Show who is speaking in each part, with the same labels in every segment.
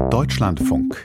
Speaker 1: Deutschlandfunk.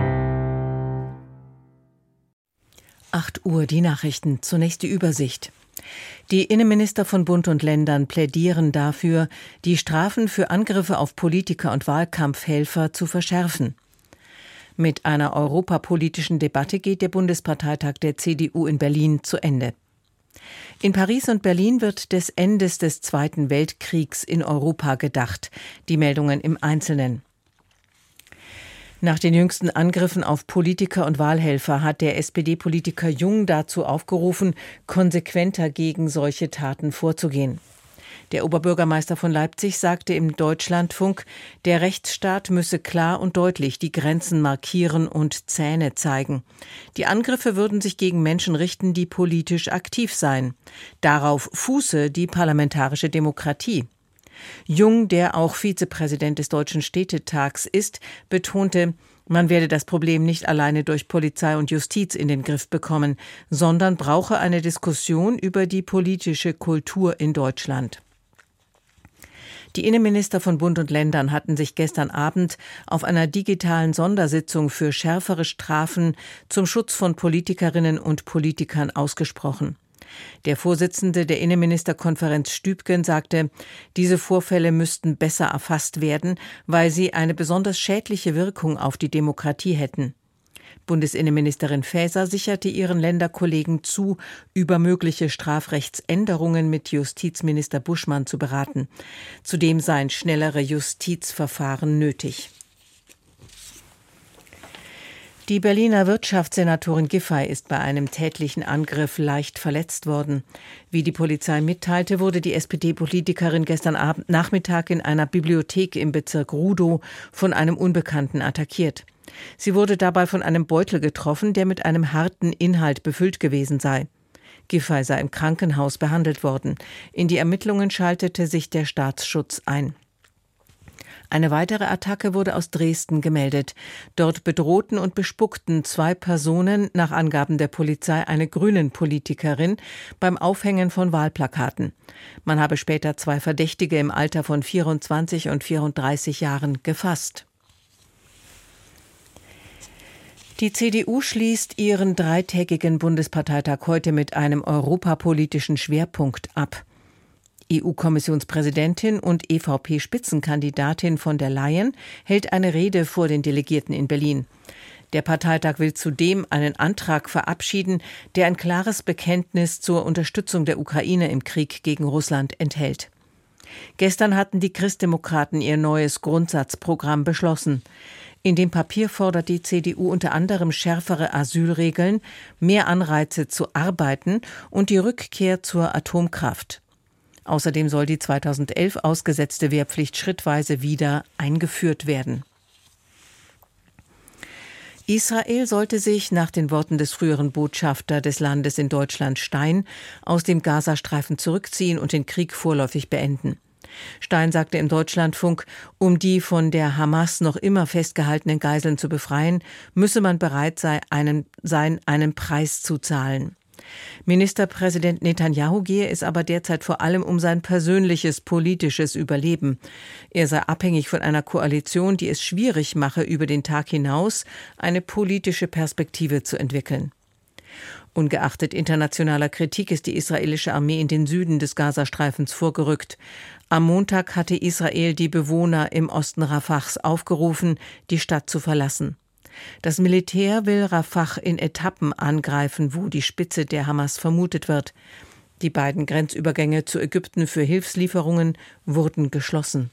Speaker 2: 8 Uhr, die Nachrichten. Zunächst die Übersicht. Die Innenminister von Bund und Ländern plädieren dafür, die Strafen für Angriffe auf Politiker und Wahlkampfhelfer zu verschärfen. Mit einer europapolitischen Debatte geht der Bundesparteitag der CDU in Berlin zu Ende. In Paris und Berlin wird des Endes des Zweiten Weltkriegs in Europa gedacht. Die Meldungen im Einzelnen. Nach den jüngsten Angriffen auf Politiker und Wahlhelfer hat der SPD-Politiker Jung dazu aufgerufen, konsequenter gegen solche Taten vorzugehen. Der Oberbürgermeister von Leipzig sagte im Deutschlandfunk, der Rechtsstaat müsse klar und deutlich die Grenzen markieren und Zähne zeigen. Die Angriffe würden sich gegen Menschen richten, die politisch aktiv seien. Darauf fuße die parlamentarische Demokratie. Jung, der auch Vizepräsident des Deutschen Städtetags ist, betonte, man werde das Problem nicht alleine durch Polizei und Justiz in den Griff bekommen, sondern brauche eine Diskussion über die politische Kultur in Deutschland. Die Innenminister von Bund und Ländern hatten sich gestern Abend auf einer digitalen Sondersitzung für schärfere Strafen zum Schutz von Politikerinnen und Politikern ausgesprochen. Der Vorsitzende der Innenministerkonferenz Stübgen sagte, diese Vorfälle müssten besser erfasst werden, weil sie eine besonders schädliche Wirkung auf die Demokratie hätten. Bundesinnenministerin Faeser sicherte ihren Länderkollegen zu, über mögliche Strafrechtsänderungen mit Justizminister Buschmann zu beraten. Zudem seien schnellere Justizverfahren nötig. Die Berliner Wirtschaftssenatorin Giffey ist bei einem tätlichen Angriff leicht verletzt worden. Wie die Polizei mitteilte, wurde die SPD-Politikerin gestern Nachmittag in einer Bibliothek im Bezirk Rudow von einem Unbekannten attackiert. Sie wurde dabei von einem Beutel getroffen, der mit einem harten Inhalt befüllt gewesen sei. Giffey sei im Krankenhaus behandelt worden. In die Ermittlungen schaltete sich der Staatsschutz ein. Eine weitere Attacke wurde aus Dresden gemeldet. Dort bedrohten und bespuckten 2 Personen, nach Angaben der Polizei, eine Grünen-Politikerin beim Aufhängen von Wahlplakaten. Man habe später 2 Verdächtige im Alter von 24 und 34 Jahren gefasst. Die CDU schließt ihren 3-tägigen Bundesparteitag heute mit einem europapolitischen Schwerpunkt ab. EU-Kommissionspräsidentin und EVP-Spitzenkandidatin von der Leyen hält eine Rede vor den Delegierten in Berlin. Der Parteitag will zudem einen Antrag verabschieden, der ein klares Bekenntnis zur Unterstützung der Ukraine im Krieg gegen Russland enthält. Gestern hatten die Christdemokraten ihr neues Grundsatzprogramm beschlossen. In dem Papier fordert die CDU unter anderem schärfere Asylregeln, mehr Anreize zu arbeiten und die Rückkehr zur Atomkraft. Außerdem soll die 2011 ausgesetzte Wehrpflicht schrittweise wieder eingeführt werden. Israel sollte sich nach den Worten des früheren Botschafters des Landes in Deutschland Stein aus dem Gazastreifen zurückziehen und den Krieg vorläufig beenden. Stein sagte im Deutschlandfunk, um die von der Hamas noch immer festgehaltenen Geiseln zu befreien, müsse man bereit sein, einen Preis zu zahlen. Ministerpräsident Netanyahu gehe es aber derzeit vor allem um sein persönliches politisches Überleben. Er sei abhängig von einer Koalition, die es schwierig mache, über den Tag hinaus eine politische Perspektive zu entwickeln. Ungeachtet internationaler Kritik ist die israelische Armee in den Süden des Gazastreifens vorgerückt. Am Montag hatte Israel die Bewohner im Osten Rafahs aufgerufen, die Stadt zu verlassen. Das Militär will Rafah in Etappen angreifen, wo die Spitze der Hamas vermutet wird. Die beiden Grenzübergänge zu Ägypten für Hilfslieferungen wurden geschlossen.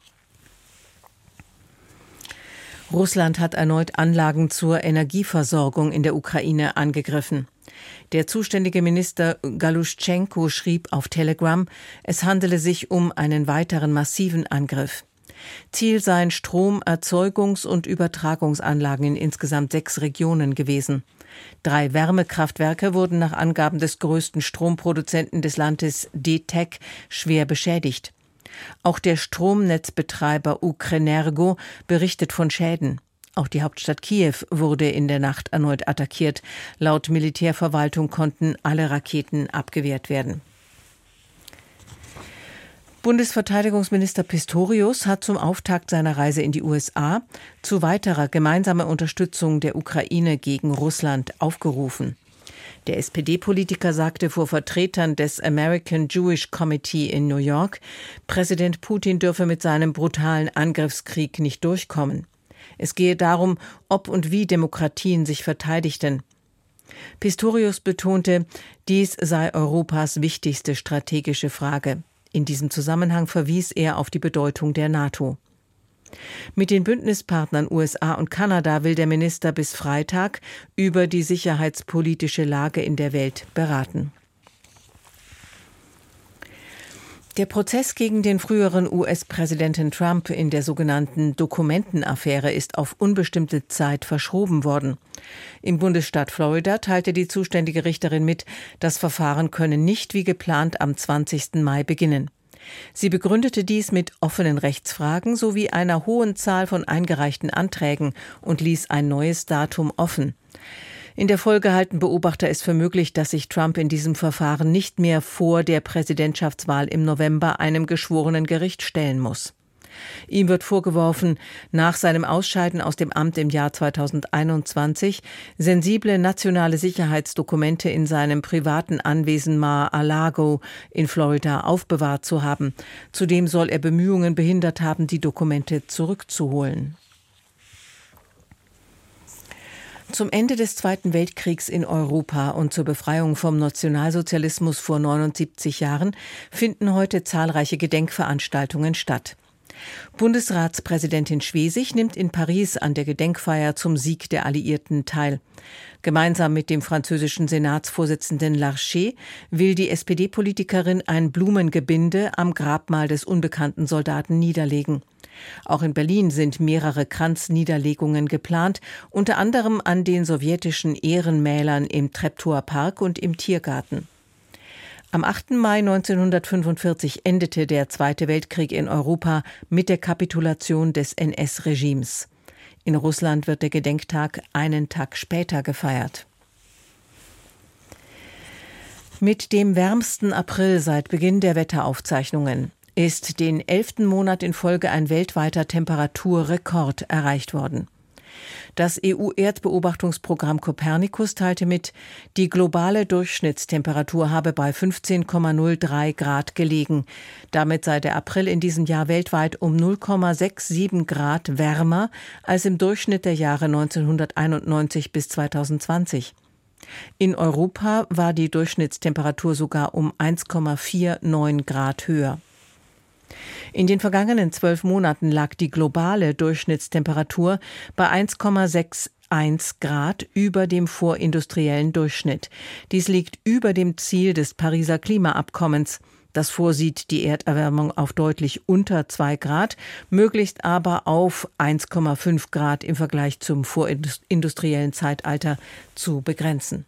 Speaker 2: Russland hat erneut Anlagen zur Energieversorgung in der Ukraine angegriffen. Der zuständige Minister Galuschenko schrieb auf Telegram, es handele sich um einen weiteren massiven Angriff. Ziel seien Stromerzeugungs- und Übertragungsanlagen in insgesamt 6 Regionen gewesen. 3 Wärmekraftwerke wurden nach Angaben des größten Stromproduzenten des Landes DTEK schwer beschädigt. Auch der Stromnetzbetreiber Ukrenergo berichtet von Schäden. Auch die Hauptstadt Kiew wurde in der Nacht erneut attackiert. Laut Militärverwaltung konnten alle Raketen abgewehrt werden. Bundesverteidigungsminister Pistorius hat zum Auftakt seiner Reise in die USA zu weiterer gemeinsamer Unterstützung der Ukraine gegen Russland aufgerufen. Der SPD-Politiker sagte vor Vertretern des American Jewish Committee in New York, Präsident Putin dürfe mit seinem brutalen Angriffskrieg nicht durchkommen. Es gehe darum, ob und wie Demokratien sich verteidigten. Pistorius betonte, dies sei Europas wichtigste strategische Frage. In diesem Zusammenhang verwies er auf die Bedeutung der NATO. Mit den Bündnispartnern USA und Kanada will der Minister bis Freitag über die sicherheitspolitische Lage in der Welt beraten. Der Prozess gegen den früheren US-Präsidenten Trump in der sogenannten Dokumentenaffäre ist auf unbestimmte Zeit verschoben worden. Im Bundesstaat Florida teilte die zuständige Richterin mit, das Verfahren könne nicht wie geplant am 20. Mai beginnen. Sie begründete dies mit offenen Rechtsfragen sowie einer hohen Zahl von eingereichten Anträgen und ließ ein neues Datum offen. In der Folge halten Beobachter es für möglich, dass sich Trump in diesem Verfahren nicht mehr vor der Präsidentschaftswahl im November einem geschworenen Gericht stellen muss. Ihm wird vorgeworfen, nach seinem Ausscheiden aus dem Amt im Jahr 2021 sensible nationale Sicherheitsdokumente in seinem privaten Anwesen Mar-a-Lago in Florida aufbewahrt zu haben. Zudem soll er Bemühungen behindert haben, die Dokumente zurückzuholen. Zum Ende des Zweiten Weltkriegs in Europa und zur Befreiung vom Nationalsozialismus vor 79 Jahren finden heute zahlreiche Gedenkveranstaltungen statt. Bundesratspräsidentin Schwesig nimmt in Paris an der Gedenkfeier zum Sieg der Alliierten teil. Gemeinsam mit dem französischen Senatsvorsitzenden Larcher will die SPD-Politikerin ein Blumengebinde am Grabmal des unbekannten Soldaten niederlegen. Auch in Berlin sind mehrere Kranzniederlegungen geplant, unter anderem an den sowjetischen Ehrenmälern im Treptower Park und im Tiergarten. Am 8. Mai 1945 endete der Zweite Weltkrieg in Europa mit der Kapitulation des NS-Regimes. In Russland wird der Gedenktag einen Tag später gefeiert. Mit dem wärmsten April seit Beginn der Wetteraufzeichnungen ist den 11. Monat in Folge ein weltweiter Temperaturrekord erreicht worden. Das EU-Erdbeobachtungsprogramm Copernicus teilte mit, die globale Durchschnittstemperatur habe bei 15,03 Grad gelegen. Damit sei der April in diesem Jahr weltweit um 0,67 Grad wärmer als im Durchschnitt der Jahre 1991 bis 2020. In Europa war die Durchschnittstemperatur sogar um 1,49 Grad höher. In den vergangenen 12 Monaten lag die globale Durchschnittstemperatur bei 1,61 Grad über dem vorindustriellen Durchschnitt. Dies liegt über dem Ziel des Pariser Klimaabkommens. Das vorsieht die Erderwärmung auf deutlich unter 2 Grad, möglichst aber auf 1,5 Grad im Vergleich zum vorindustriellen Zeitalter zu begrenzen.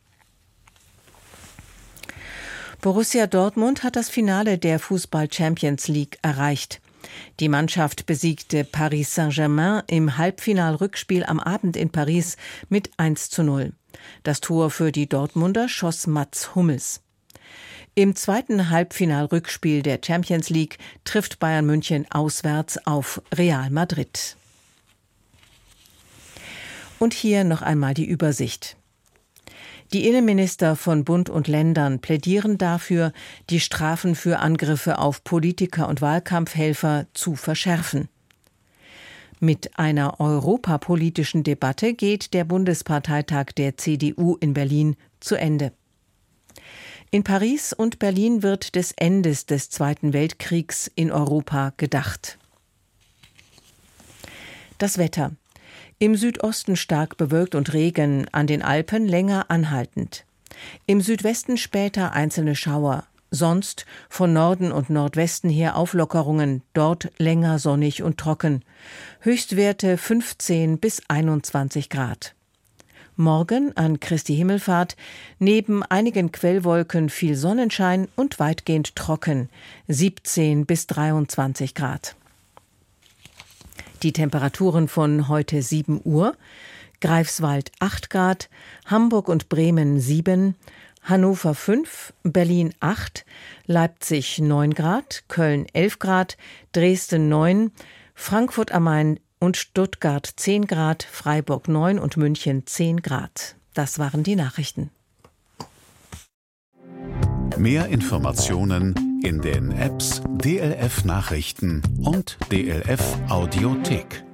Speaker 2: Borussia Dortmund hat das Finale der Fußball-Champions League erreicht. Die Mannschaft besiegte Paris Saint-Germain im Halbfinal-Rückspiel am Abend in Paris mit 1:0. Das Tor für die Dortmunder schoss Mats Hummels. Im zweiten Halbfinal-Rückspiel der Champions League trifft Bayern München auswärts auf Real Madrid. Und hier noch einmal die Übersicht. Die Innenminister von Bund und Ländern plädieren dafür, die Strafen für Angriffe auf Politiker und Wahlkampfhelfer zu verschärfen. Mit einer europapolitischen Debatte geht der Bundesparteitag der CDU in Berlin zu Ende. In Paris und Berlin wird des Endes des Zweiten Weltkriegs in Europa gedacht. Das Wetter. Im Südosten stark bewölkt und Regen, an den Alpen länger anhaltend. Im Südwesten später einzelne Schauer. Sonst von Norden und Nordwesten her Auflockerungen, dort länger sonnig und trocken. Höchstwerte 15 bis 21 Grad. Morgen an Christi Himmelfahrt neben einigen Quellwolken viel Sonnenschein und weitgehend trocken, 17 bis 23 Grad. Die Temperaturen von heute 7 Uhr: Greifswald 8 Grad, Hamburg und Bremen 7, Hannover 5, Berlin 8, Leipzig 9 Grad, Köln 11 Grad, Dresden 9, Frankfurt am Main und Stuttgart 10 Grad, Freiburg 9 und München 10 Grad. Das waren die Nachrichten.
Speaker 1: Mehr Informationen in den Apps DLF Nachrichten und DLF Audiothek.